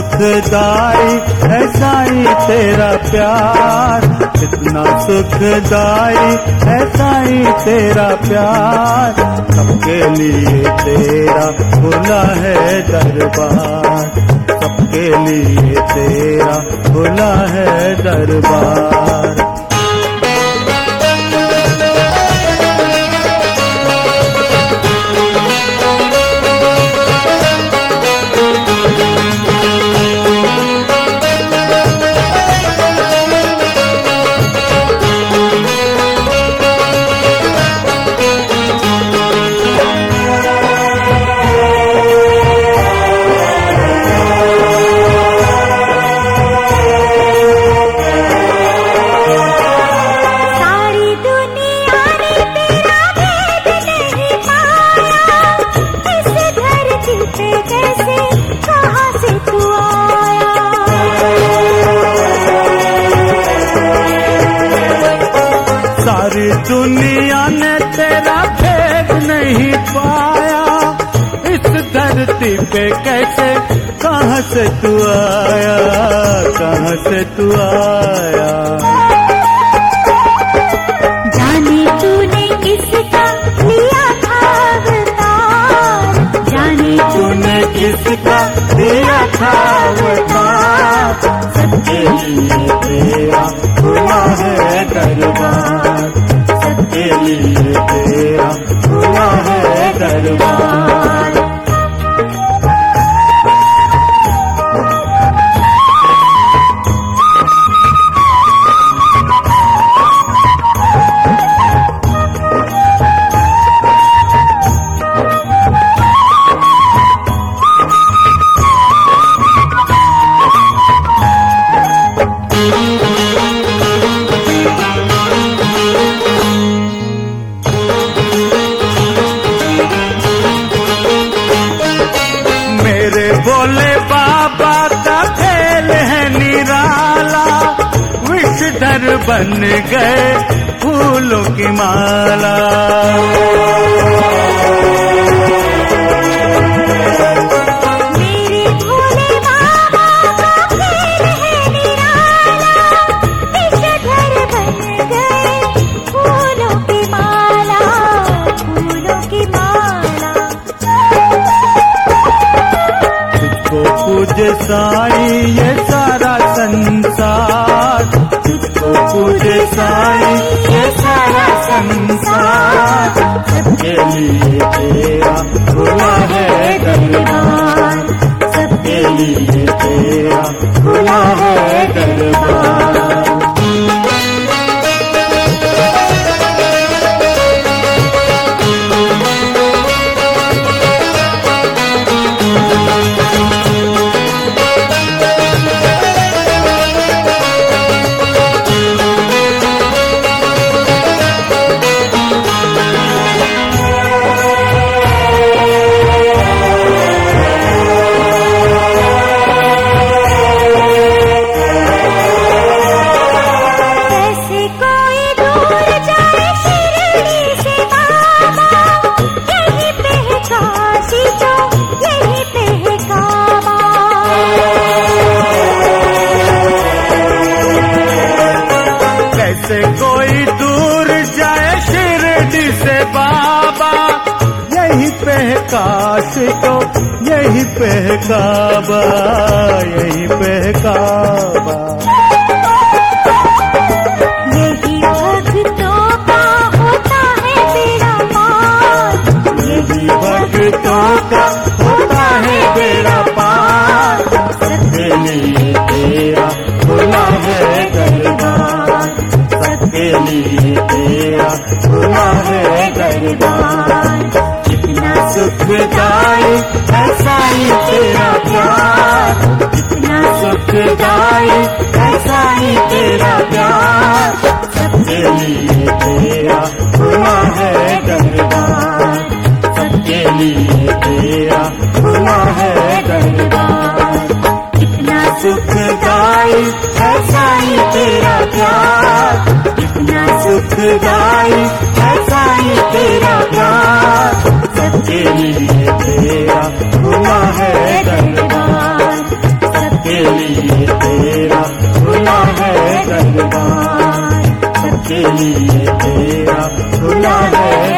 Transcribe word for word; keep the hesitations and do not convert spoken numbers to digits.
सुखदाई है साईं तेरा प्यार, कितना सुखदाई है साईं तेरा प्यार। सबके लिए तेरा खुला है दरबार, सबके लिए तेरा खुला है दरबार। सारी दुनिया ने तेरा भेद नहीं पाया, इस धरती पे कैसे कहाँ से तू आया, कहाँ से तू आया। जाने तूने किसका लिया था अवतार, जाने तूने किसका लिया था अवतार। सबके लिए तेरा खुला है दरबार, सबके लिए तेरा खुला है दरबार। भोले बाबा का खेल है निराला, विषधर बन गए फूलों की माला। मेरे भोले बाबा का खेल है निराला, विषधर बन गए फूलों की माला, फूलों की माला। पूजे साईं ये सारा संसार, तुझको पूजे साईं ये सारा संसार। सबके लिए तेरा खुला है दरबार, सबके लिए तेरा खुला है दरबार। कैसे कोई दूर जाए शिरडी से बाबा, यही पे है काशी तो यही पे है काबा, यही पे है काबा। यही भक्तों का होता है बेड़ा पार, यही भक्तों का होता है बेड़ा पार। सबके लिए तेरा खुला है दरबार, सबके लिए तेरा खुला है दरबार। कितना सुखदाई है साईं तेरा प्यार, कितना सुखदाई है साईं तेरा प्यार। सबके लिए तेरा खुला है दरबार, सबके लिए तेरा खुला है दरबार। कितना सुखदाई है साईं तेरा प्यार, कितना सुखदाई है साईं तेरा प्यार। सबके लिए तेरा खुला है दरबार, सब लिए तेरा खुला है दरबार, सबके लिए तेरा खुला है